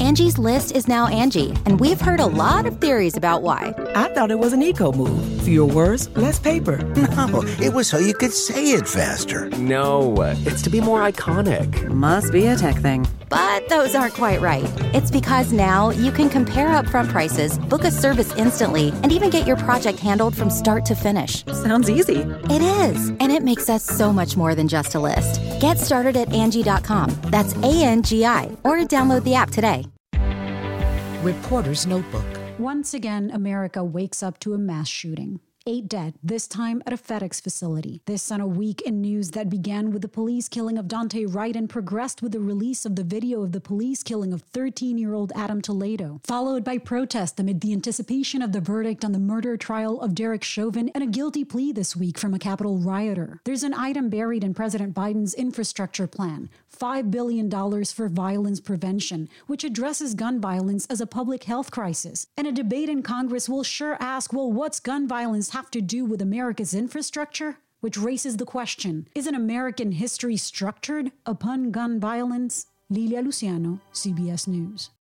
Angie's List is now Angie, and we've heard a lot of theories about why. I thought it was an eco move. Fewer words, less paper. No, it was so you could say it faster. No, it's to be more iconic. Must be a tech thing. But those aren't quite right. It's because now you can compare upfront prices, book a service instantly, and even get your project handled from start to finish. Sounds easy. It is, and it makes us so much more than just a list. Get started at Angie.com. That's ANGI, or download the app today. Reporter's Notebook. Once again, America wakes up to a mass shooting. 8 dead, this time at a FedEx facility. This on a week in news that began with the police killing of Daunte Wright and progressed with the release of the video of the police killing of 13-year-old Adam Toledo, followed by protest amid the anticipation of the verdict on the murder trial of Derek Chauvin and a guilty plea this week from a Capitol rioter. There's an item buried in President Biden's infrastructure plan, $5 billion for violence prevention, which addresses gun violence as a public health crisis. And a debate in Congress will sure ask, well, what's gun violence have to do with America's infrastructure? Which raises the question, isn't American history structured upon gun violence? Lilia Luciano, CBS News.